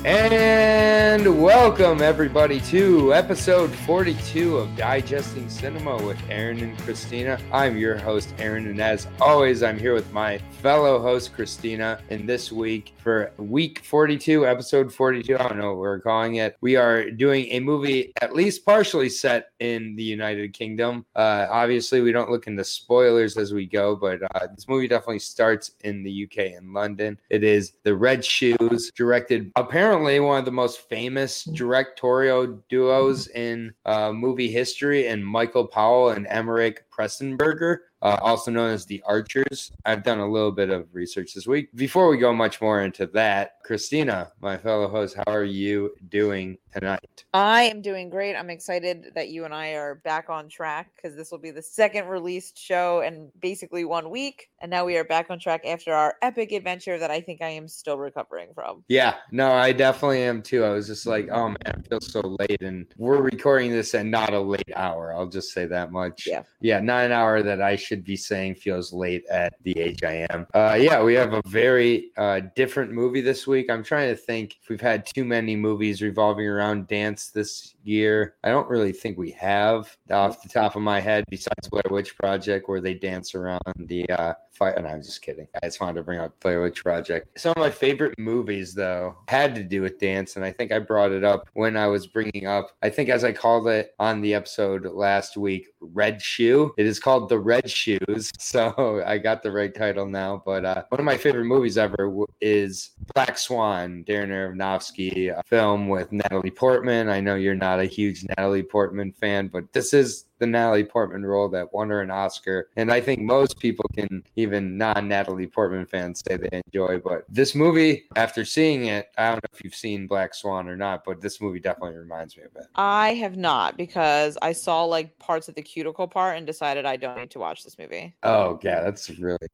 And welcome everybody to episode 42 of Digesting Cinema with Aaron and Christina. I'm your host, Aaron, and as always, I'm here with my fellow host, Christina. And this week, for week 42, episode 42, I don't know what we're calling it, we are doing a movie at least partially set in the United Kingdom. Obviously, we don't look into spoilers as we go, but this movie definitely starts in the UK in London. It is The Red Shoes, directed apparently one of the most famous directorial duos in movie history, and Michael Powell and Emmerich Pressenberger, also known as The Archers. I've done a little bit of research this week. Before we go much more into that, Christina, my fellow host, how are you doing tonight? I am doing great. I'm excited that you and I are back on track because this will be the second released show in basically 1 week. And now we are back on track after our epic adventure that I think I am still recovering from. Yeah, no, I definitely am too. I was just like, oh man, it feels so late. And we're recording this at not a late hour. I'll just say that much. Yeah, not an hour that I should be saying feels late at the age I am. We have a very different movie this week. I'm trying to think if we've had too many movies revolving around dance this year. I don't really think we have, off the top of my head, besides Blair Witch Project, where they dance around the fire. And I'm just kidding. I just wanted to bring up Blair Witch Project. Some of my favorite movies, though, had to do with dance, and I think I brought it up when I was bringing up, I think as I called it on the episode last week, Red Shoe. It is called The Red Shoes, so I got the right title now. But one of my favorite movies ever is Black Swan, Darren Aronofsky, a film with Natalie Portman. I know you're not a huge Natalie Portman fan, but this is the Natalie Portman role that won her an Oscar, and I think most people can, even non-Natalie Portman fans, say they enjoy. But this movie, after seeing it, I don't know if you've seen Black Swan or not, but this movie definitely reminds me of it. I have not, because I saw like parts of the cuticle part and decided I don't need to watch this movie. Oh yeah, that's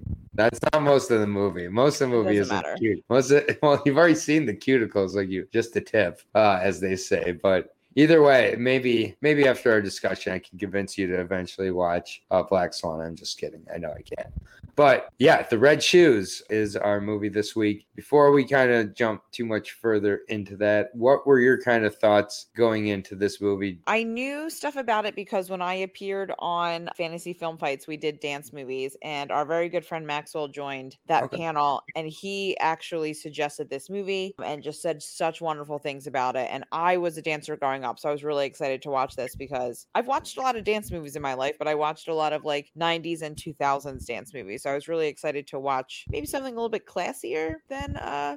not most of the movie. Most of the movie isn't matter. cute. Well, you've already seen the cuticles, like just the tip, as they say, but. Either way, maybe after our discussion, I can convince you to eventually watch Black Swan. I'm just kidding. I know I can't. But yeah, The Red Shoes is our movie this week. Before we kind of jump too much further into that, what were your kind of thoughts going into this movie? I knew stuff about it because when I appeared on Fantasy Film Fights, we did dance movies, and our very good friend Maxwell joined that panel, and he actually suggested this movie and just said such wonderful things about it. And I was a dancer growing up, so I was really excited to watch this because I've watched a lot of dance movies in my life, but I watched a lot of like 90s and 2000s dance movies. So I was really excited to watch maybe something a little bit classier than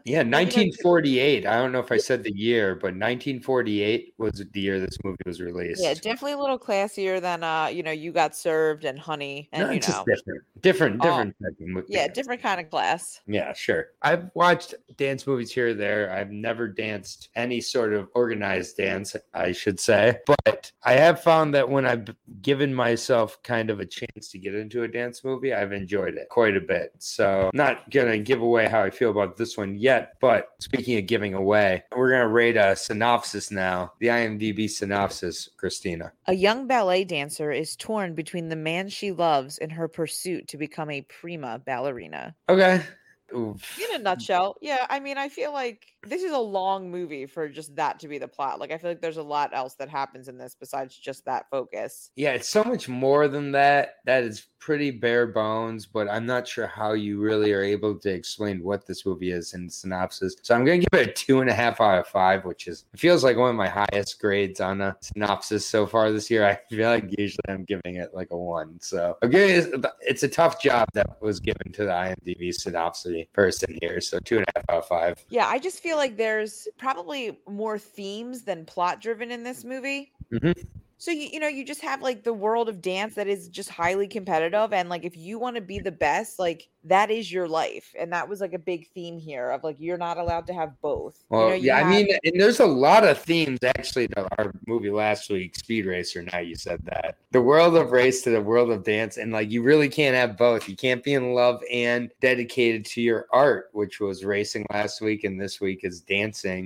1948. I don't know if I said the year, but 1948 was the year this movie was released. Yeah, definitely a little classier than You Got Served and Honey, and just different different kind of class. Yeah, sure. I've watched dance movies here or there. I've never danced any sort of organized dance, I should say, but I have found that when I've given myself kind of a chance to get into a dance movie, I've enjoyed it quite a bit. So not gonna give away how I feel about this one yet, but speaking of giving away, we're gonna rate a synopsis now. The IMDb synopsis, Christina. A young ballet dancer is torn between the man she loves and her pursuit to become a prima ballerina. Okay. Oof. In a nutshell, yeah, I mean, I feel like this is a long movie for just that to be the plot. Like, I feel like there's a lot else that happens in this besides just that focus. Yeah, it's so much more than that. That is pretty bare bones, but I'm not sure how you really are able to explain what this movie is in synopsis. So I'm going to give it a 2.5 out of 5, which is, it feels like one of my highest grades on a synopsis so far this year. I feel like usually I'm giving it like a 1. So it's a tough job that was given to the IMDb synopsis person here. So 2.5 out of 5. Yeah, I just feel like there's probably more themes than plot driven in this movie. Mm-hmm. So, you just have like the world of dance that is just highly competitive. And like, if you want to be the best, like that is your life. And that was like a big theme here of like, you're not allowed to have both. Well, I mean, and there's a lot of themes actually to our movie last week, Speed Racer. Now you said that. The world of race to the world of dance. And like, you really can't have both. You can't be in love and dedicated to your art, which was racing last week. And this week is dancing.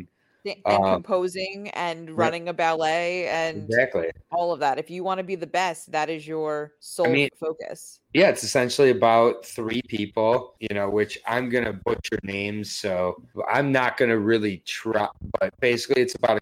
and composing and running a ballet and exactly all of that. If you want to be the best, that is your sole focus. Yeah, it's essentially about 3 people, which I'm going to butcher names. So I'm not going to really try, but basically it's about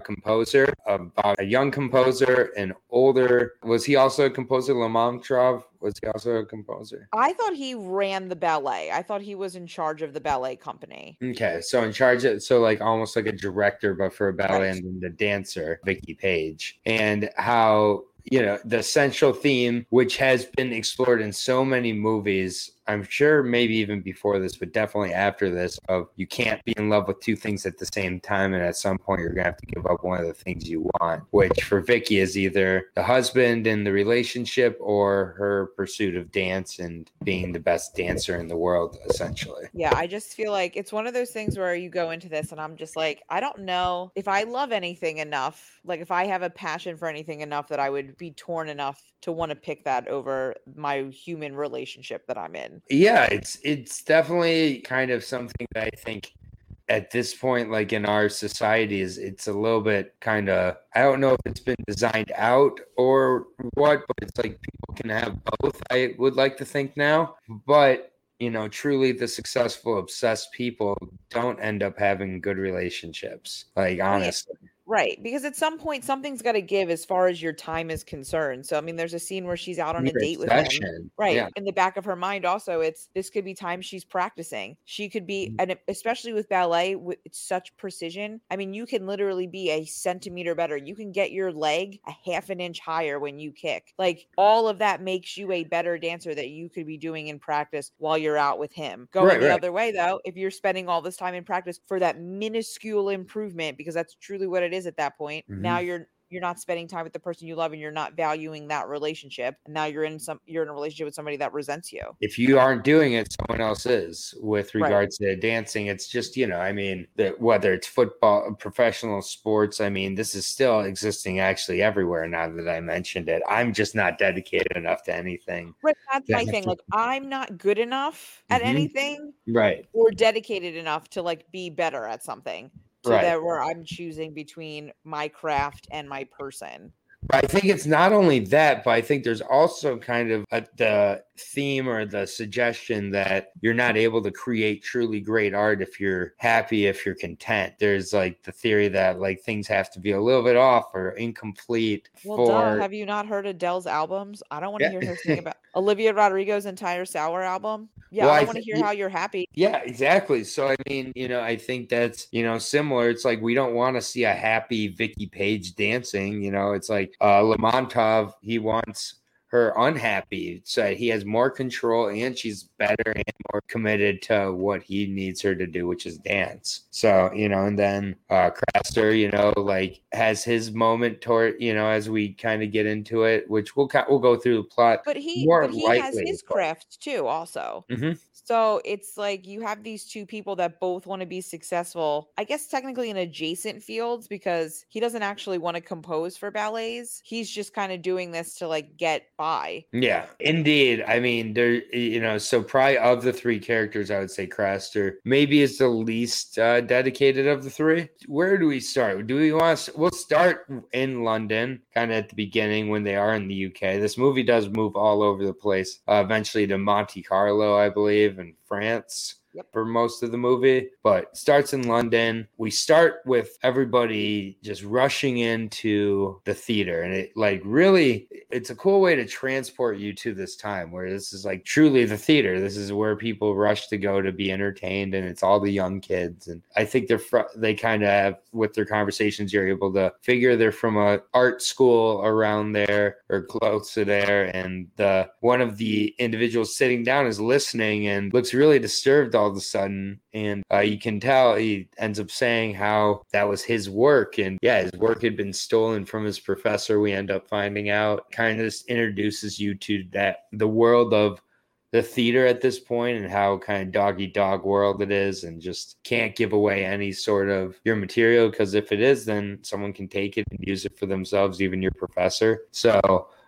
about a young composer, an older, was he also a composer? Lermontov, was he also a composer? I thought he ran the ballet. I thought he was in charge of the ballet company. Okay, so in charge of, so like almost like a director, but for a ballet, and then the dancer, Vicky Page, and how, the central theme, which has been explored in so many movies, I'm sure maybe even before this, but definitely after this, of you can't be in love with 2 things at the same time. And at some point, you're going to have to give up one of the things you want, which for Vicky is either the husband in the relationship or her pursuit of dance and being the best dancer in the world, essentially. Yeah, I just feel like it's one of those things where you go into this and I'm just like, I don't know if I love anything enough, like if I have a passion for anything enough that I would be torn enough to want to pick that over my human relationship that I'm in. Yeah, it's definitely kind of something that I think at this point, like in our society, it's a little bit kind of, I don't know if it's been designed out or what, but it's like people can have both, I would like to think now. But truly the successful, obsessed people don't end up having good relationships, like honestly. Right, because at some point something's got to give as far as your time is concerned. So I mean, there's a scene where she's out on a date with him. Right. Yeah. In the back of her mind also, this could be time she's practicing. She could be, and especially with ballet, with such precision. I mean, you can literally be a centimeter better. You can get your leg a half an inch higher when you kick. Like all of that makes you a better dancer that you could be doing in practice while you're out with him. Going the other way though, if you're spending all this time in practice for that minuscule improvement, because that's truly what it is at that point. Now you're not spending time with the person you love and you're not valuing that relationship. And now you're in a relationship with somebody that resents you. If you aren't doing it, someone else is. With regards to dancing, it's just, I mean, whether it's football, professional sports, I mean, this is still existing actually everywhere now that I mentioned it. I'm just not dedicated enough to anything. Right. That's my thing. Like I'm not good enough at anything. Right. Or dedicated enough to like be better at something. So that where I'm choosing between my craft and my person. I think it's not only that, but I think there's also kind of the theme or the suggestion that you're not able to create truly great art if you're happy, if you're content. There's like the theory that like things have to be a little bit off or incomplete. Well, have you not heard Adele's albums? I don't want to hear her sing about Olivia Rodrigo's entire Sour album. Yeah, I want to hear how you're happy. Yeah, exactly. So, I mean, I think that's, similar. It's like we don't want to see a happy Vicky Page dancing. It's like Lermontov, he wants her unhappy, so he has more control and she's better and more committed to what he needs her to do, which is dance. So, and then Craster, like has his moment toward, as we kind of get into it, which we'll go through the plot. But he has his craft too, also. So it's like you have these 2 people that both want to be successful, I guess technically in adjacent fields, because he doesn't actually want to compose for ballets. He's just kind of doing this to like get by. Yeah, indeed. I mean, there, so probably of the 3 characters, I would say Craster maybe is the least dedicated of the 3. Where do we start? We'll start in London, kind of at the beginning when they are in the UK. This movie does move all over the place, eventually to Monte Carlo, I believe, in France. For most of the movie, but starts in London. We start with everybody just rushing into the theater, and it like really, it's a cool way to transport you to this time where this is like truly the theater. This is where people rush to go to be entertained, and it's all the young kids. And I think they kind of have, with their conversations, you're able to figure they're from a art school around there or close to there, and one of the individuals sitting down is listening and looks really disturbed all of a sudden, and you can tell he ends up saying how that was his work, and his work had been stolen from his professor. We end up finding out, kind of introduces you to the world of the theater at this point and how kind of dog-eat-dog world it is, and just can't give away any sort of your material, because if it is, then someone can take it and use it for themselves, even your professor. So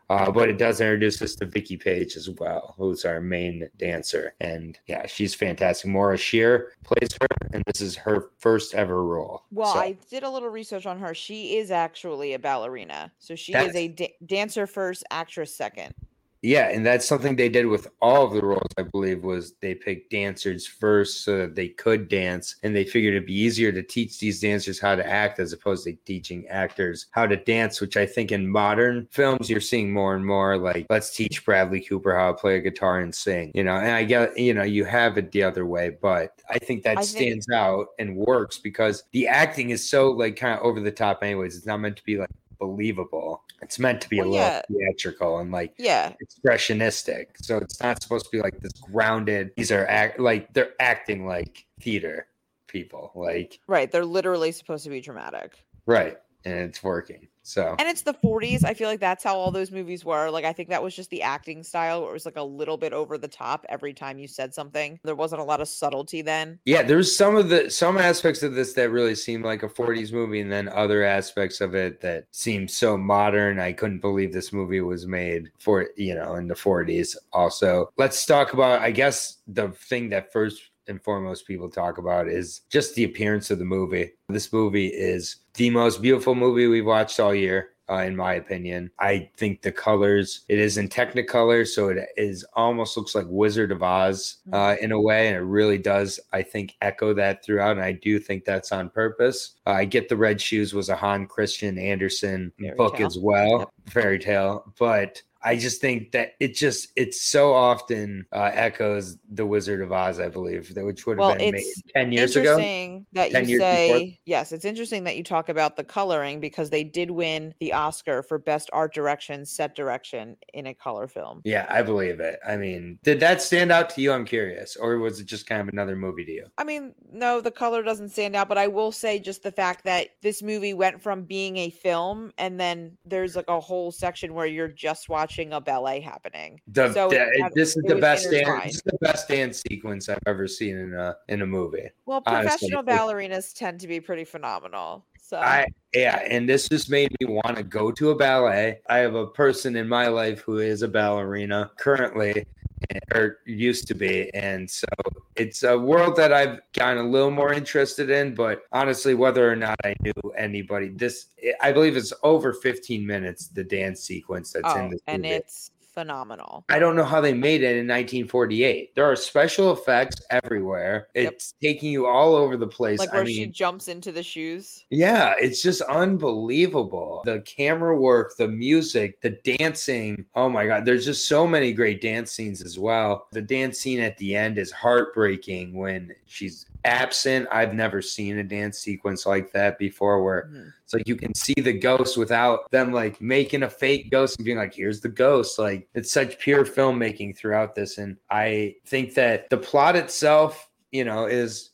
But it does introduce us to Vicky Page as well, who's our main dancer. And yeah, she's fantastic. Maura Shear plays her, and this is her first ever role. Well, I did a little research on her. She is actually a ballerina. So she is a dancer first, actress second. Yeah, and that's something they did with all of the roles, I believe, was they picked dancers first so that they could dance. And they figured it'd be easier to teach these dancers how to act as opposed to teaching actors how to dance, which I think in modern films, you're seeing more and more like, let's teach Bradley Cooper how to play a guitar and sing, and I get, you have it the other way, but I think that stands out and works because the acting is so like kind of over the top anyways. It's not meant to be like believable. It's meant to be a little theatrical and like expressionistic. So it's not supposed to be like this grounded. These are they're acting like theater people. Like they're literally supposed to be dramatic. Right. And it's working. So and it's the 40s. I feel like that's how all those movies were. Like I think that was just the acting style where it was like a little bit over the top every time you said something. There wasn't a lot of subtlety then. Yeah, there's some aspects of this that really seemed like a 40s movie, and then other aspects of it that seemed so modern. I couldn't believe this movie was made for in the 40s. Also, let's talk about, I guess, the thing that first and foremost people talk about is just the appearance of the movie. This movie is the most beautiful movie we've watched all year, in my opinion. I think the colors, it is in Technicolor, so it is almost looks like Wizard of Oz in a way, and it really does, I think, echo that throughout, and I do think that's on purpose. I Get the Red Shoes was a Hans Christian Andersen book as well, fairy tale, but I just think that it so often echoes The Wizard of Oz, I believe, which would have been made 10 years ago. Interesting that you say, yes, it's interesting that you talk about the coloring because they did win the Oscar for Best Art Direction, Set Direction in a color film. Yeah, I believe it. I mean, did that stand out to you? I'm curious. Or was it just kind of another movie to you? I mean, no, the color doesn't stand out, but I will say just the fact that this movie went from being a film and then there's like a whole section where you're just watching a ballet happening. This is the best dance sequence I've ever seen in a movie. Well, professional ballerinas tend to be pretty phenomenal. So and this just made me want to go to a ballet. I have a person in my life who is a ballerina currently, or used to be, and so it's a world that I've gotten a little more interested in. But honestly, whether or not I knew anybody, I believe it's over 15 minutes, the dance sequence that's in this movie. And it's phenomenal. I don't know how they made it in 1948. There are special effects everywhere. It's taking you all over the place. Like where she jumps into the shoes. Yeah, it's just unbelievable. The camera work, the music, the dancing. Oh my God, there's just so many great dance scenes as well. The dance scene at the end is heartbreaking when she's absent. I've never seen a dance sequence like that before where it's like you can see the ghost without them like making a fake ghost and being like, here's the ghost. Like it's such pure filmmaking throughout this. And I think that the plot itself, is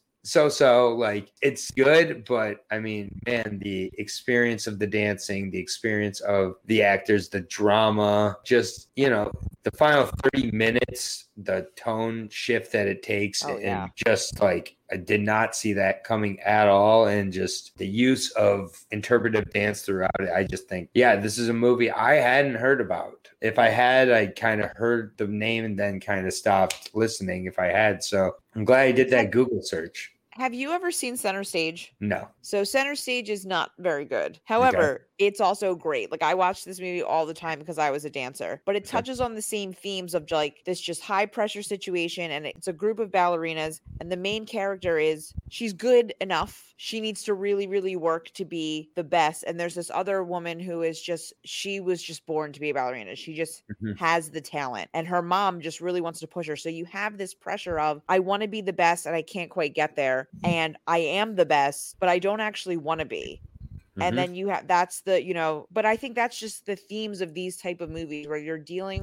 so like it's good, but I mean, man, the experience of the dancing, the experience of the actors, the drama, just the final 30 minutes, the tone shift that it takes, and just like I did not see that coming at all, and just the use of interpretive dance throughout it. I just think, this is a movie I hadn't heard about. If I had, I kind of heard the name and then kind of stopped listening if I had. So I'm glad I did that Google search. Have you ever seen Center Stage? No. So Center Stage is not very good. However, it's also great. Like I watch this movie all the time because I was a dancer, but it touches on the same themes of like this just high pressure situation. And it's a group of ballerinas. And the main character she's good enough. She needs to really, really work to be the best. And there's this other woman who she was just born to be a ballerina. She just has the talent, and her mom just really wants to push her. So you have this pressure of, I want to be the best and I can't quite get there. And I am the best, but I don't actually want to be. And then but I think that's just the themes of these type of movies where you're dealing with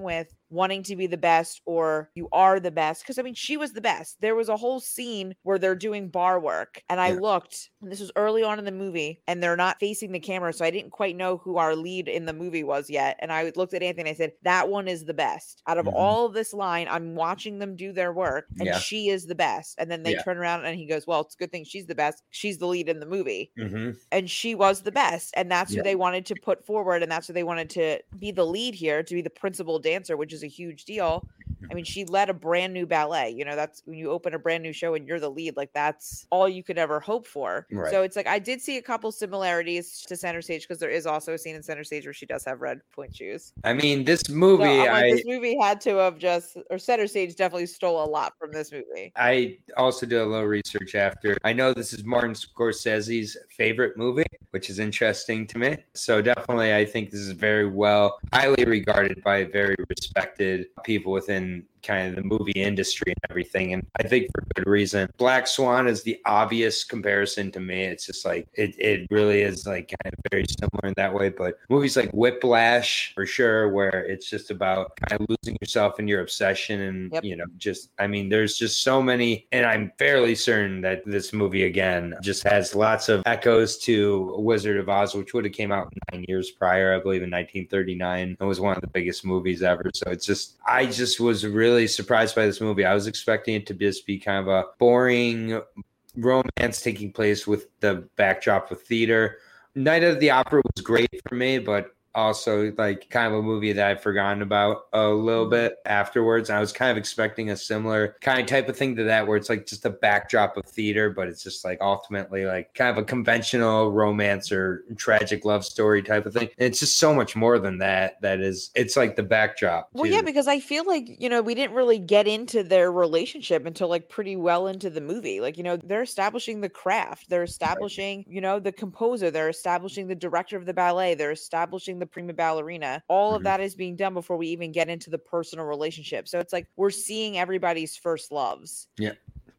wanting to be the best or you are the best. Because I mean, she was the best. There was a whole scene where they're doing bar work, and I looked, and this was early on in the movie, and they're not facing the camera, so I didn't quite know who our lead in the movie was yet. And I looked at Anthony and I said, that one is the best. Out of all of this line, I'm watching them do their work, and she is the best. And then they turn around and he goes, well, it's a good thing she's the best. She's the lead in the movie. And she was the best. And that's who they wanted to put forward. And that's who they wanted to be the lead here, to be the principal dancer, which is a huge deal. I mean, she led a brand new ballet. You know, that's when you open a brand new show and you're the lead, like that's all you could ever hope for. Right. So it's like, I did see a couple similarities to Center Stage, because there is also a scene in Center Stage where she does have red point shoes. I mean, this movie, this movie had to have or Center Stage definitely stole a lot from this movie. I also did a little research after. I know this is Martin Scorsese's favorite movie, which is interesting to me. So definitely, I think this is very highly regarded by very respected people within kind of the movie industry and everything, and I think for good reason. Black Swan is the obvious comparison to me. It's just like it really is like kind of very similar in that way, but movies like Whiplash for sure, where it's just about kind of losing yourself in your obsession, and you know, just I mean, there's just so many, and I'm fairly certain that this movie again just has lots of echoes to Wizard of Oz, which would have came out 9 years prior, I believe in 1939. It was one of the biggest movies ever. So it's just, I just was really surprised by this movie. I was expecting it to just be kind of a boring romance taking place with the backdrop of theater. Night of the Opera was great for me, but also like kind of a movie that I've forgotten about a little bit afterwards. I was kind of expecting a similar kind of type of thing to that, where it's like just a backdrop of theater, but it's just like ultimately like kind of a conventional romance or tragic love story type of thing. And it's just so much more than that. It's like the backdrop. Well, yeah, because I feel like, you know, we didn't really get into their relationship until like pretty well into the movie. Like, you know, they're establishing the craft, they're establishing, you know, the composer, they're establishing the director of the ballet, they're establishing the prima ballerina. All of that is being done before we even get into the personal relationship. So it's like we're seeing everybody's first loves. Yeah.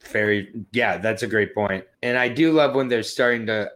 That's a great point. And I do love when they're starting to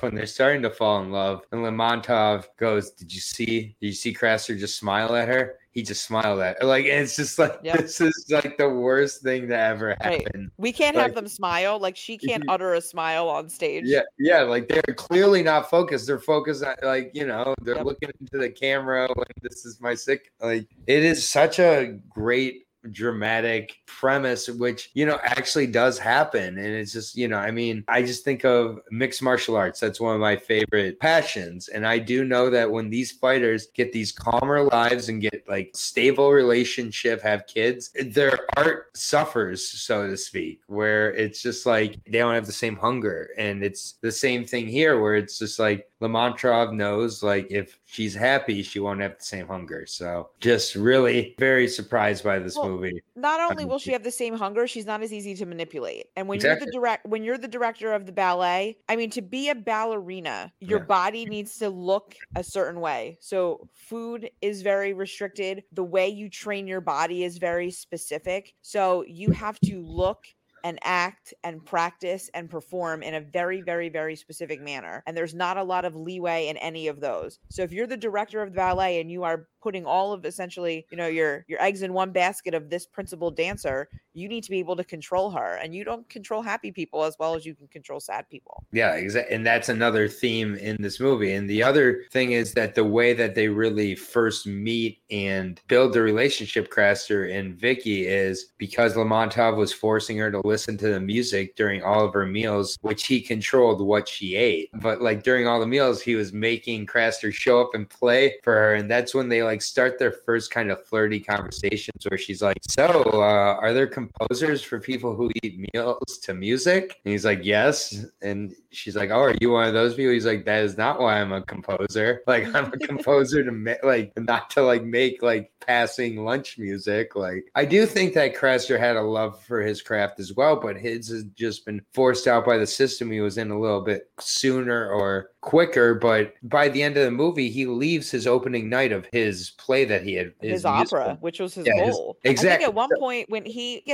fall in love. And Lermontov goes, Did you see Craster just smile at her? He just smiled at her. Like, and it's just like, This is like the worst thing to ever happen. Right. We can't have them smile. Like, she can't utter a smile on stage. Yeah. Like, they're clearly not focused. They're focused on, like, you know, they're looking into the camera. Like, this is my sick. Like, it is such a great dramatic premise, which, you know, actually does happen. And it's just, you know, I mean, I just think of mixed martial arts. That's one of my favorite passions. And I do know that when these fighters get these calmer lives and get like stable relationship, have kids, their art suffers, so to speak, where it's just like they don't have the same hunger. And it's the same thing here, where it's just like Lermontov knows, like, if she's happy, she won't have the same hunger. So just really very surprised by this movie. Not only will she have the same hunger, she's not as easy to manipulate. And when you're the director of the ballet, I mean, to be a ballerina, your body needs to look a certain way. So food is very restricted. The way you train your body is very specific. So you have to look and act and practice and perform in a very, very, very specific manner. And there's not a lot of leeway in any of those. So if you're the director of the ballet and you are putting all of essentially, you know, your eggs in one basket of this principal dancer, you need to be able to control her. And you don't control happy people as well as you can control sad people. Yeah, exactly. And that's another theme in this movie. And the other thing is that the way that they really first meet and build the relationship, Craster and Vicky, is because Lermontov was forcing her to listen to the music during all of her meals, which he controlled what she ate. But like during all the meals, he was making Craster show up and play for her. And that's when they like start their first kind of flirty conversations, where she's like, so are there composers for people who eat meals to music? And he's like, yes. And she's like, oh, are you one of those people? He's like, that is not why I'm a composer. Like, I'm a composer to not to like make like passing lunch music. Like, I do think that Craster had a love for his craft as well, but his has just been forced out by the system he was in a little bit sooner or quicker. But by the end of the movie, he leaves his opening night of his play that he had, his opera, which was his goal. Exactly. I think at one point when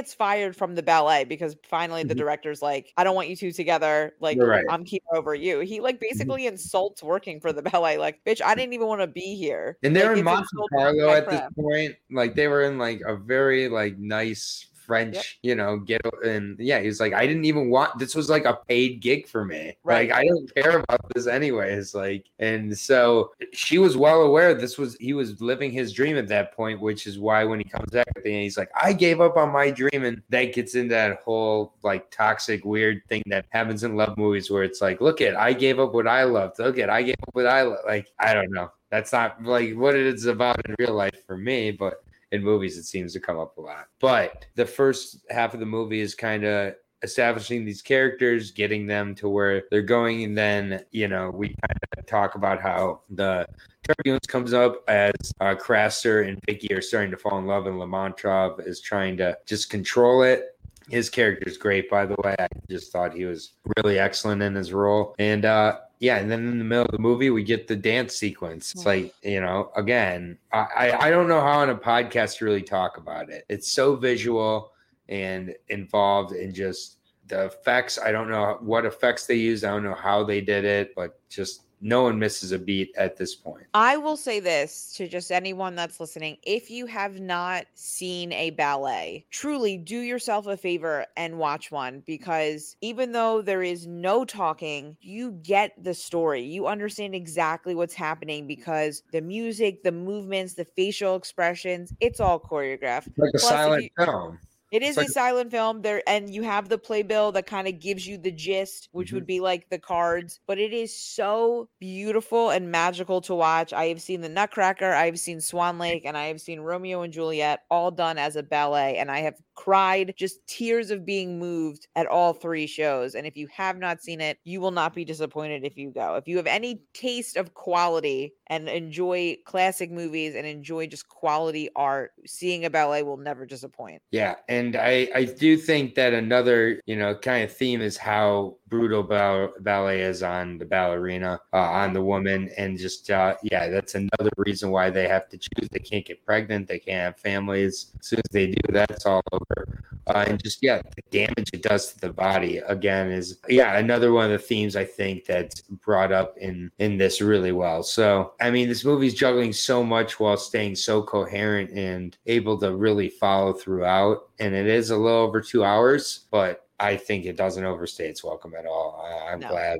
gets fired from the ballet because finally the director's like, I don't want you two together. Like, right. I'm keeping over you. He like basically insults working for the ballet. Like, bitch, I didn't even want to be here. And they're like, in Monte Carlo at this point. Like, they were in like a very like nice French, get, and he's like, I didn't even want, this was like a paid gig for me. Right. Like, I don't care about this anyways. Like, and so she was well aware he was living his dream at that point, which is why when he comes back at the end, he's like, I gave up on my dream. And that gets into that whole like toxic, weird thing that happens in love movies where it's like, look I gave up what I loved. I gave up what I love. Like, I don't know. That's not like what it is about in real life for me, but in movies, it seems to come up a lot. But the first half of the movie is kind of establishing these characters, getting them to where they're going. And then, we kind of talk about how the turbulence comes up as Craster and Vicky are starting to fall in love, and Lermontov is trying to just control it. His character is great, by the way. I just thought he was really excellent in his role. And and then in the middle of the movie, we get the dance sequence. It's like, again, I don't know how on a podcast to really talk about it. It's so visual and involved in just the effects. I don't know what effects they used. I don't know how they did it, but just no one misses a beat at this point. I will say this to just anyone that's listening. If you have not seen a ballet, truly do yourself a favor and watch one, because even though there is no talking, you get the story. You understand exactly what's happening because the music, the movements, the facial expressions, it's all choreographed. It's like a silent film. It is a silent film there, and you have the playbill that kind of gives you the gist, which would be like the cards, but it is so beautiful and magical to watch. I have seen the Nutcracker, I have seen Swan Lake, and I have seen Romeo and Juliet, all done as a ballet, and I have cried just tears of being moved at all three shows. And if you have not seen it, you will not be disappointed if you go. If you have any taste of quality and enjoy classic movies and enjoy just quality art, seeing a ballet will never disappoint. Yeah, and I do think that another, kind of theme is how brutal ballet is on the ballerina, on the woman. And just, that's another reason why they have to choose. They can't get pregnant. They can't have families. As soon as they do, that's all over. And just, the damage it does to the body, again, is, another one of the themes I think that's brought up in this really well. So, I mean, this movie's juggling so much while staying so coherent and able to really follow throughout. And it is a little over 2 hours, but I think it doesn't overstay its welcome at all. I'm glad.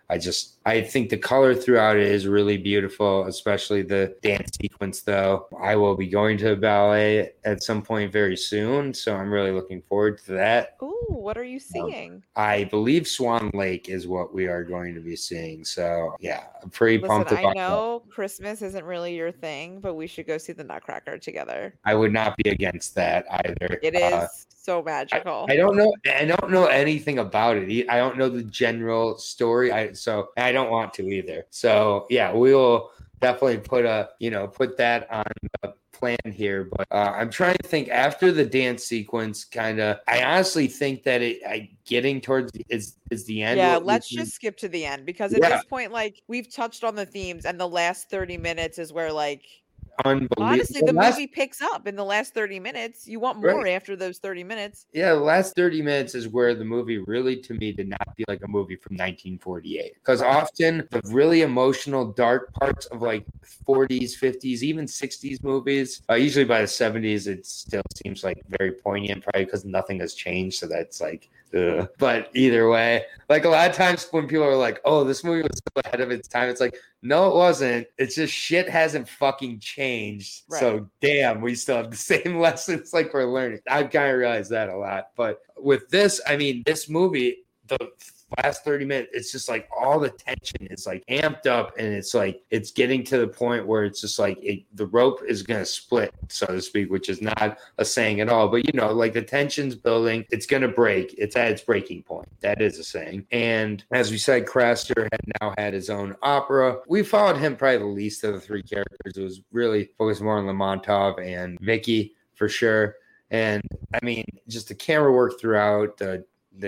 I think the color throughout it is really beautiful, especially the dance sequence, though. I will be going to a ballet at some point very soon, so I'm really looking forward to that. Ooh, what are you seeing? I believe Swan Lake is what we are going to be seeing. So, I'm pretty pumped about that. I know Christmas isn't really your thing, but we should go see the Nutcracker together. I would not be against that either. It is so magical. I don't know anything about it. I don't know the general story. So I don't want to either. So we will definitely put that on the plan here. But I'm trying to think after the dance sequence, I honestly think that getting towards is the end. Yeah, let's just skip to the end, because at this point, like, we've touched on the themes, and the last 30 minutes is where, like, honestly, the movie picks up in the last 30 minutes. You want more after those 30 minutes. Yeah, the last 30 minutes is where the movie really, to me, did not feel like a movie from 1948. Because often the really emotional, dark parts of like 40s, 50s, even 60s movies, usually by the 70s, it still seems like very poignant, probably because nothing has changed. So that's like, ugh. But either way, like a lot of times when people are like, oh, this movie was so ahead of its time, it's like, no, it wasn't. It's just shit hasn't fucking changed. Right. So damn, we still have the same lessons like we're learning. I've kind of realized that a lot. But with this, I mean, this movie, the last 30 minutes, it's just like all the tension is like amped up, and it's like it's getting to the point where it's just like the rope is going to split, so to speak, which is not a saying at all, but like the tension's building, it's going to break, it's at its breaking point. That is a saying. And as we said, Craster had now had his own opera. We followed him probably the least of the three characters. It was really focused more on Lermontov and Vicky for sure. And I mean, just the camera work throughout,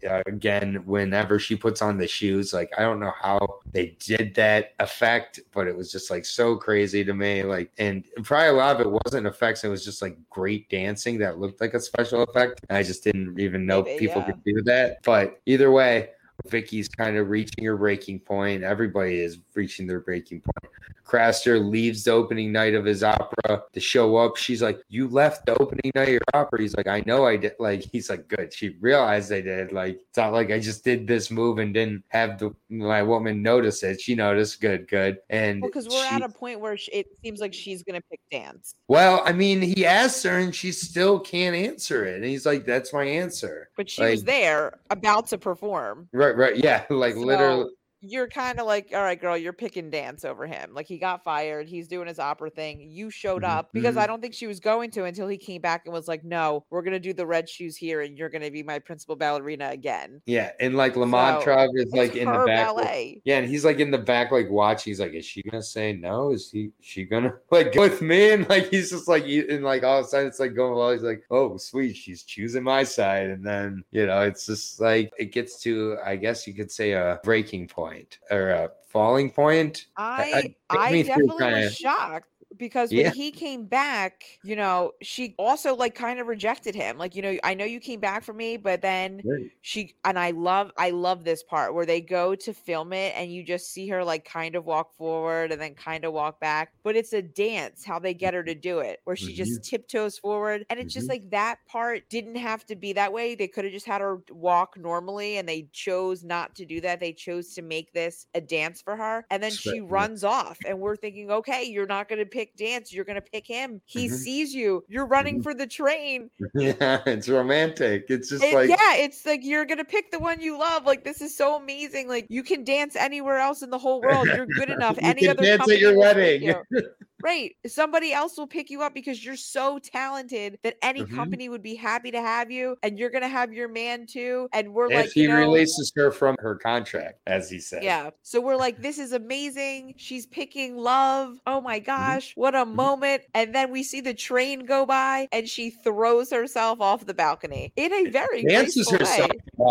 again, whenever she puts on the shoes, like, I don't know how they did that effect, but it was just like so crazy to me. Like, and probably a lot of it wasn't effects. It was just like great dancing that looked like a special effect. I just didn't even know people could do that. But either way, Vicky's kind of reaching her breaking point. Everybody is reaching their breaking point. Craster leaves the opening night of his opera to show up. She's like, "You left the opening night of your opera." He's like, "I know I did." Like, he's like, "Good." She realized I did. Like, it's not like I just did this move and didn't have my woman notice it. She noticed. Good. And because we're at a point where it seems like she's gonna pick dance. Well, I mean, he asked her and she still can't answer it. And he's like, "That's my answer." But she was there about to perform. Right. Yeah. Like, literally. You're kind of like, all right, girl, you're picking dance over him. Like, he got fired. He's doing his opera thing. You showed up because I don't think she was going to until he came back and was like, "No, we're going to do the red shoes here and you're going to be my principal ballerina again." Yeah. And like Lamontrov is like in the back. Ballet. Yeah. And he's like in the back, like watching. He's like, "Is she going to say no? Is she going to like go with me?" And like, he's just like, and like all of a sudden it's like going well. He's like, "Oh, sweet. She's choosing my side." And then, it's just like, it gets to, I guess you could say, a breaking point. Or a falling point. I definitely was shocked because when he came back, she also like kind of rejected him. Like, I know you came back for me, but then I love this part where they go to film it and you just see her like kind of walk forward and then kind of walk back. But it's a dance, how they get her to do it, where she just tiptoes forward. And it's just like that part didn't have to be that way. They could have just had her walk normally and they chose not to do that. They chose to make this a dance for her. And then she runs off and we're thinking, okay, you're not going to pick dance, you're gonna pick him. He sees you, you're running for the train. Yeah, it's romantic. It's just it's like you're gonna pick the one you love. Like, this is so amazing. Like, you can dance anywhere else in the whole world. You're good enough. Any other dance at your wedding. Right. Somebody else will pick you up because you're so talented that any company would be happy to have you, and you're gonna have your man too. And we're like, he releases her from her contract, as he said. Yeah. So we're like, this is amazing. She's picking love. Oh my gosh, what a moment. And then we see the train go by and she throws herself off the balcony in a very dances herself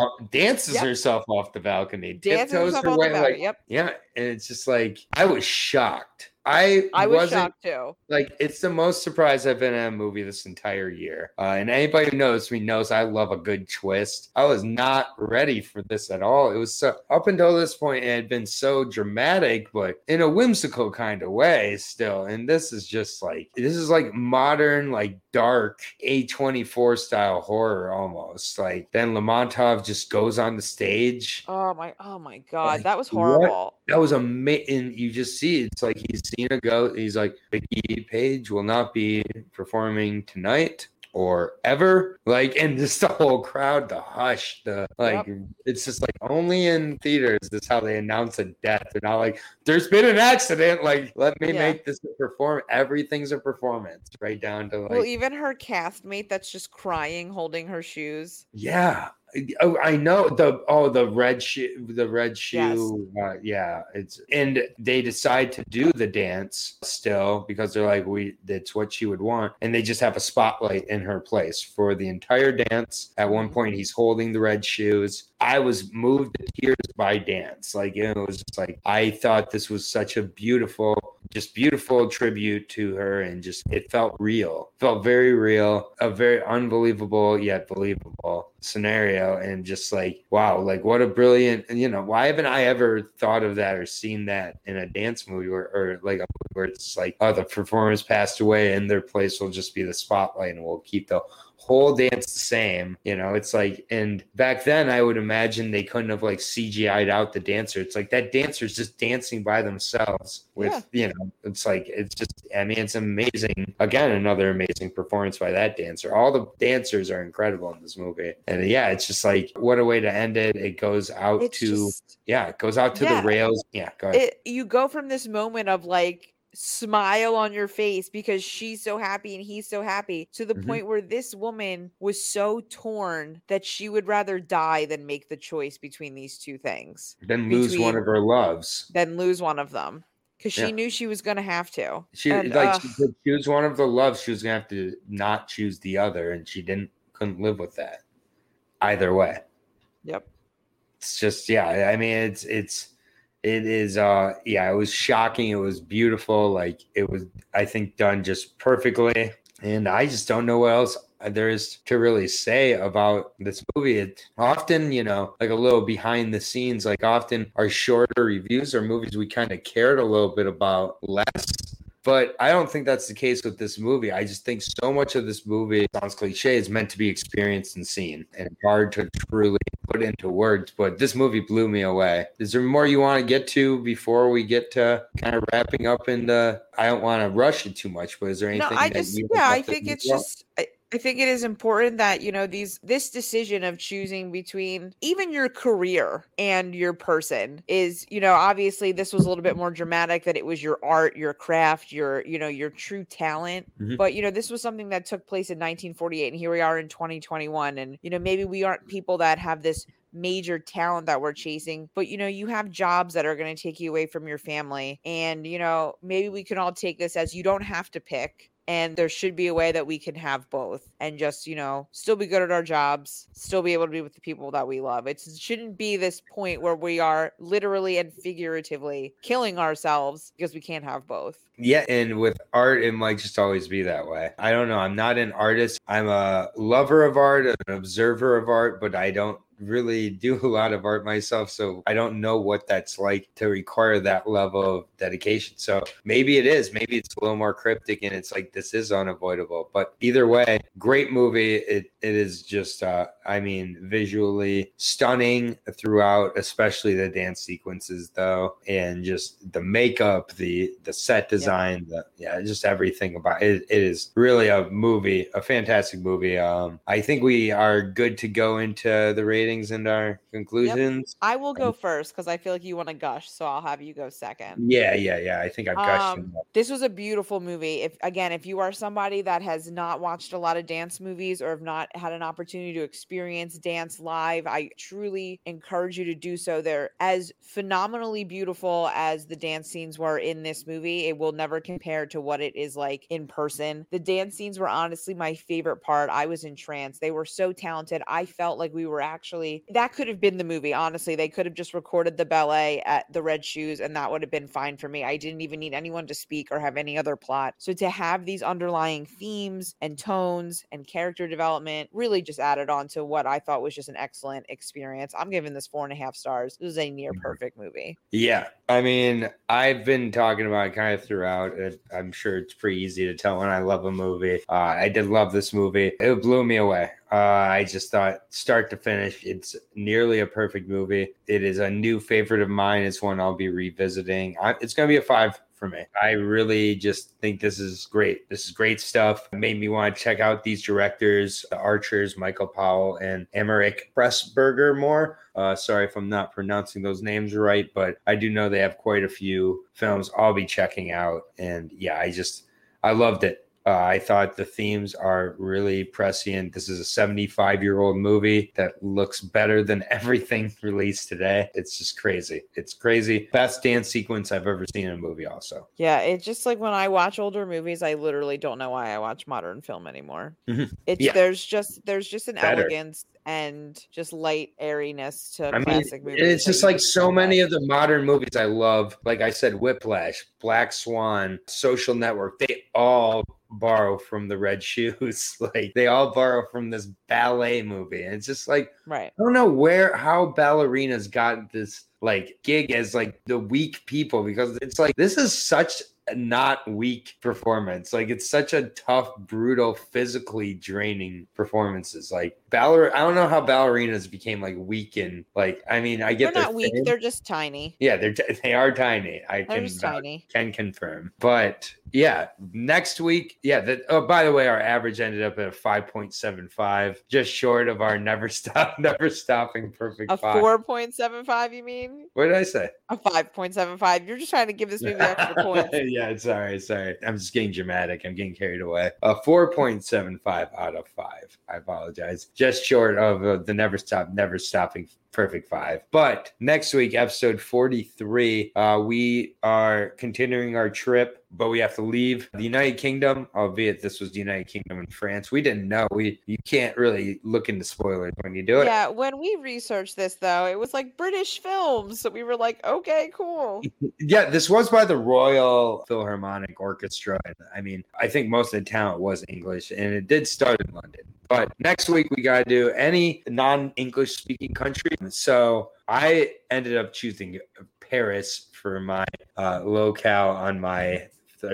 off the balcony. Dances herself off the balcony. Yeah. And it's just like, I was shocked. I was shocked too. Like, it's the most surprised I've been in a movie this entire year. And anybody who knows me knows I love a good twist. I was not ready for this at all. It was so, up until this point, it had been so dramatic, but in a whimsical kind of way still. And this is just like, modern, like dark A24 style horror almost. Like, then Lamontov just goes on the stage. Oh my God. Like, that was horrible. That was amazing. You just see it's like he's seen a ghost. He's like, Vicky Page will not be performing tonight or ever. Like, and just the whole crowd, the hush, it's just like only in theaters is how they announce a death. They're not like, "There's been an accident. Like, let me make this a performance." Everything's a performance, right down to like. Well, even her castmate that's just crying, holding her shoes. Yeah. Oh, I know the red shoe. Yes. And they decide to do the dance still because they're like, that's what she would want. And they just have a spotlight in her place for the entire dance. At one point, he's holding the red shoes. I was moved to tears by dance. Like, it was just like, I thought this was such a beautiful tribute to her, and just, it felt very real, a very unbelievable yet believable scenario. And just like, wow, like what a brilliant, why haven't I ever thought of that or seen that in a dance movie or like a movie where it's like, oh, the performers passed away and their place will just be the spotlight and we'll keep the whole dance the same. It's like, and back then I would imagine they couldn't have like CGI'd out the dancer. It's like that dancer's just dancing by themselves with, it's like, it's just, I mean, it's amazing. Again, another amazing performance by that dancer. All the dancers are incredible in this movie. And it's just like, what a way to end it. It goes out the rails. Yeah, go ahead. You go from this moment of like, smile on your face because she's so happy and he's so happy to the point where this woman was so torn that she would rather die than make the choice between these two things. Then lose one of her loves. Then lose one of them. Because she knew she was going to have to. She could choose one of the loves. She was going to have to not choose the other. And she couldn't live with that either way. Yep. It's just, yeah, I mean, it is, yeah, it was shocking. It was beautiful. Like, it was, I think, done just perfectly. And I just don't know what else there is to really say about this movie. It often, like a little behind the scenes, like often our shorter reviews or movies we kind of cared a little bit about less. But I don't think that's the case with this movie. I just think so much of this movie, sounds cliche, is meant to be experienced and seen and hard to truly put into words. But this movie blew me away. Is there more you want to get to before we get to kind of wrapping up? And I don't want to rush it too much, but is there anything I think it's just, I think it is important that, this decision of choosing between even your career and your person is, obviously this was a little bit more dramatic, that it was your art, your craft, your true talent. Mm-hmm. But, this was something that took place in 1948, and here we are in 2021. And, maybe we aren't people that have this major talent that we're chasing, but you have jobs that are going to take you away from your family. And maybe we can all take this as, you don't have to pick, and there should be a way that we can have both and just still be good at our jobs, still be able to be with the people that we love. It shouldn't be this point where we are literally and figuratively killing ourselves because we can't have both. Yeah, and with art, it might just always be that way. I don't know. I'm not an artist. I'm a lover of art, an observer of art, but I don't really do a lot of art myself, so I don't know what that's like to require that level of dedication. So maybe it is, maybe it's a little more cryptic and it's like, this is unavoidable. But either way, great movie. It is just I mean, visually stunning throughout, especially the dance sequences though, and just the makeup, the set design, just everything about it. It is really a fantastic movie. I think we are good to go into the ratings and our conclusions. Yep. I will go first because I feel like you want to gush, so I'll have you go second. Yeah. I think I've gushed. This was a beautiful movie. If you are somebody that has not watched a lot of dance movies or have not had an opportunity to experience dance live, I truly encourage you to do so. They're as phenomenally beautiful as the dance scenes were in this movie. It will never compare to what it is like in person. The dance scenes were honestly my favorite part. I was entranced. They were so talented. I felt like we were actually, that could have been the movie. Honestly, they could have just recorded the ballet at the Red Shoes and that would have been fine for me. I didn't even need anyone to speak or have any other plot. So to have these underlying themes and tones and character development really just added on to what I thought was just an excellent experience. I'm giving this 4.5 stars. This is a near perfect movie. Yeah. I mean, I've been talking about it kind of throughout. I'm sure it's pretty easy to tell when I love a movie. I did love this movie. It blew me away. I just thought start to finish, it's nearly a perfect movie. It is a new favorite of mine. It's one I'll be revisiting. It's going to be a 5 for me. I really just think this is great. This is great stuff. It made me want to check out these directors, the Archers, Michael Powell and Emmerich Pressburger more. Sorry if I'm not pronouncing those names right, but I do know they have quite a few films I'll be checking out. And yeah, I loved it. I thought the themes are really prescient. This is a 75-year-old movie that looks better than everything released today. It's just crazy. It's crazy. Best dance sequence I've ever seen in a movie also. Yeah, it's just like when I watch older movies, I literally don't know why I watch modern film anymore. Mm-hmm. There's just an elegance and just light airiness to classic movies. It's just like so many of the modern movies I love. Like I said, Whiplash, Black Swan, Social Network, they all borrow from the Red Shoes. Like they all borrow from this ballet movie. And it's just like, right. I don't know how ballerinas got this like gig as like the weak people, because it's like, this is such not weak performance. Like it's such a tough, brutal, physically draining performances. Like I don't know how ballerinas became like weak and like, I mean, I get they're not weak, they're just tiny. Yeah, they are tiny. Can confirm. But yeah, next week, by the way, our average ended up at a 5.75, just short of our never stopping perfect. A 4.75, you mean? What did I say? A 5.75. You're just trying to give this movie extra points. Yeah, sorry. I'm just getting dramatic. I'm getting carried away. A 4.75 out of 5. I apologize. Just short of the never stopping perfect 5. But next week, episode 43, we are continuing our trip, but we have to leave the United Kingdom, albeit this was the United Kingdom and France. We didn't know. You can't really look into spoilers when you do it. Yeah, when we researched this, though, it was like British films. So we were like, okay, cool. Yeah, this was by the Royal Philharmonic Orchestra. I mean, I think most of the talent was English, and it did start in London. But next week, we got to do any non-English speaking country. So I ended up choosing Paris for my locale on my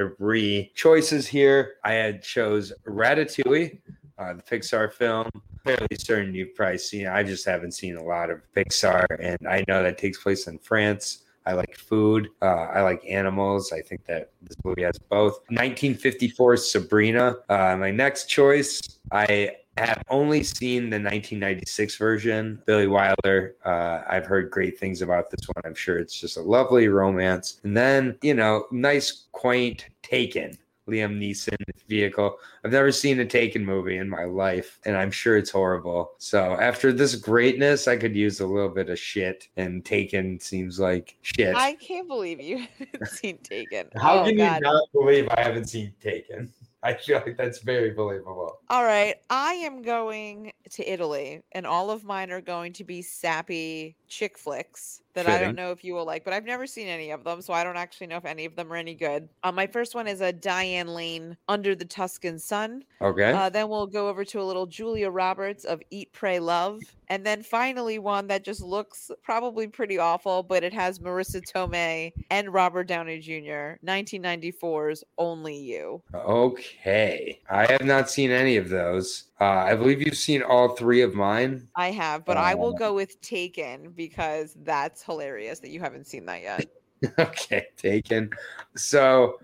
3 choices here. I had chose Ratatouille, the Pixar film. Fairly certain you've probably seen it. I just haven't seen a lot of Pixar, and I know that takes place in France. I like food. I like animals. I think that this movie has both. 1954's Sabrina. My next choice, I have only seen the 1996 version. Billy Wilder. I've heard great things about this one. I'm sure it's just a lovely romance. And then, nice, quaint Taken. Liam Neeson vehicle. I've never seen a Taken movie in my life, and I'm sure it's horrible. So after this greatness, I could use a little bit of shit, and Taken seems like shit. I can't believe you haven't seen Taken. How can you not believe I haven't seen Taken? I feel like that's very believable. All right. I am going to Italy, and all of mine are going to be sappy chick flicks that I don't know if you will like, but I've never seen any of them, so I don't actually know if any of them are any good. My first one is a Diane Lane, Under the Tuscan Sun. Okay. Then we'll go over to a little Julia Roberts of Eat, Pray, Love. And then finally one that just looks probably pretty awful, but it has Marissa Tomei and Robert Downey Jr., 1994's Only You. Okay. I have not seen any of those. I believe you've seen all 3 of mine. I have, but I will go with Taken because that's hilarious that you haven't seen that yet. Okay, Taken. So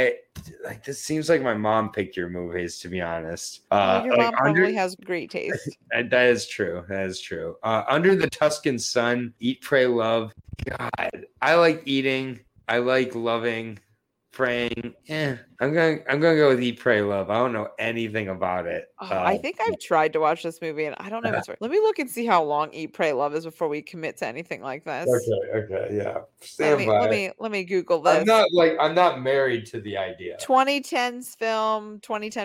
this seems like my mom picked your movies, to be honest. Your mom probably has great taste. That is true. That is true. Under the Tuscan Sun, Eat, Pray, Love. God, I like eating. I like loving. Praying. I'm gonna go with Eat, Pray, Love. I don't know anything about it. I think I've tried to watch this movie, and I don't know if it's right. Let me look and see how long Eat, Pray, Love is before we commit to anything like this. Okay, yeah. Stand by. Let me Google this. I'm not married to the idea. 2010 film,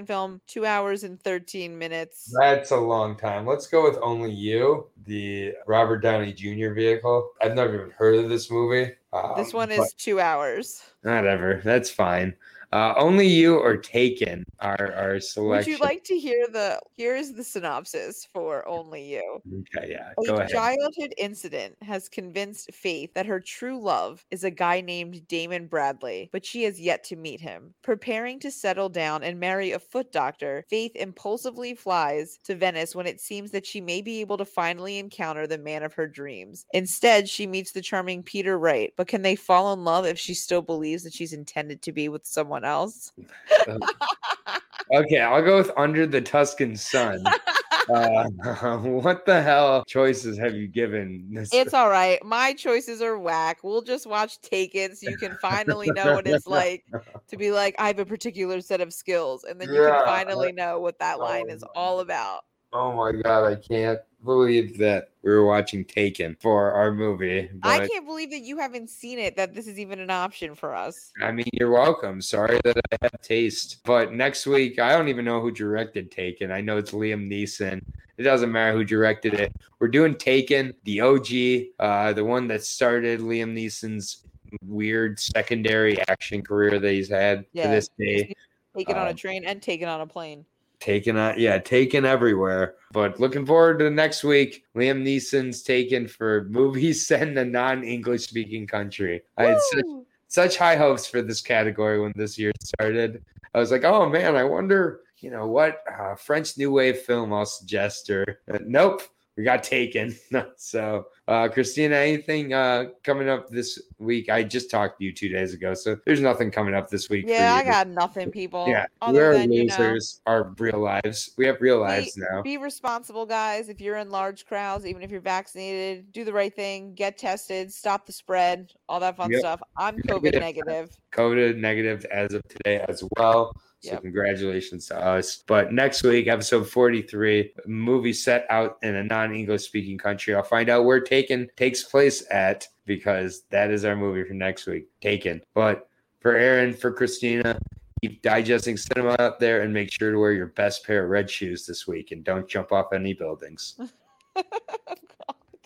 2 hours and 13 minutes. That's a long time. Let's go with Only You, the Robert Downey Jr. vehicle. I've never even heard of this movie. This one is 2 hours. Whatever, that's fine. Only You or Taken are our selection. Would you like to hear here's the synopsis for Only You. Okay, yeah, go ahead. A childhood incident has convinced Faith that her true love is a guy named Damon Bradley, but she has yet to meet him. Preparing to settle down and marry a foot doctor, Faith impulsively flies to Venice when it seems that she may be able to finally encounter the man of her dreams. Instead, she meets the charming Peter Wright, but can they fall in love if she still believes that she's intended to be with someone else? Okay, I'll go with Under the Tuscan Sun. What the hell choices have you given? It's all right. My choices are whack. We'll just watch Taken so you can finally know what it's like to be like, I have a particular set of skills. And then you can finally know what that line is all about. Oh my God, I can't believe that we were watching Taken for our movie. I can't believe that you haven't seen it, that this is even an option for us. I mean, you're welcome. Sorry that I have taste. But next week, I don't even know who directed Taken. I know it's Liam Neeson. It doesn't matter who directed it. We're doing Taken, the OG, the one that started Liam Neeson's weird secondary action career that he's had to this day. Taken on a train and Taken on a plane. Taken everywhere. But looking forward to next week. Liam Neeson's Taken for movies set in a non-English speaking country. Woo! I had such high hopes for this category when this year started. I was like, oh man, I wonder, what French New Wave film I'll suggest her. Nope. We got Taken. So, Christina, anything coming up this week? I just talked to you 2 days ago, so there's nothing coming up this week. Yeah, I got nothing, people. Yeah, we're losers. Our real lives. We have real lives now. Be responsible, guys. If you're in large crowds, even if you're vaccinated, do the right thing. Get tested. Stop the spread. All that fun stuff. I'm COVID negative. COVID negative as of today as well. So congratulations to us. But next week, episode 43, movie set out in a non-English speaking country. I'll find out where Taken takes place at, because that is our movie for next week, Taken. But for Aaron, for Christina, keep digesting cinema out there and make sure to wear your best pair of red shoes this week and don't jump off any buildings.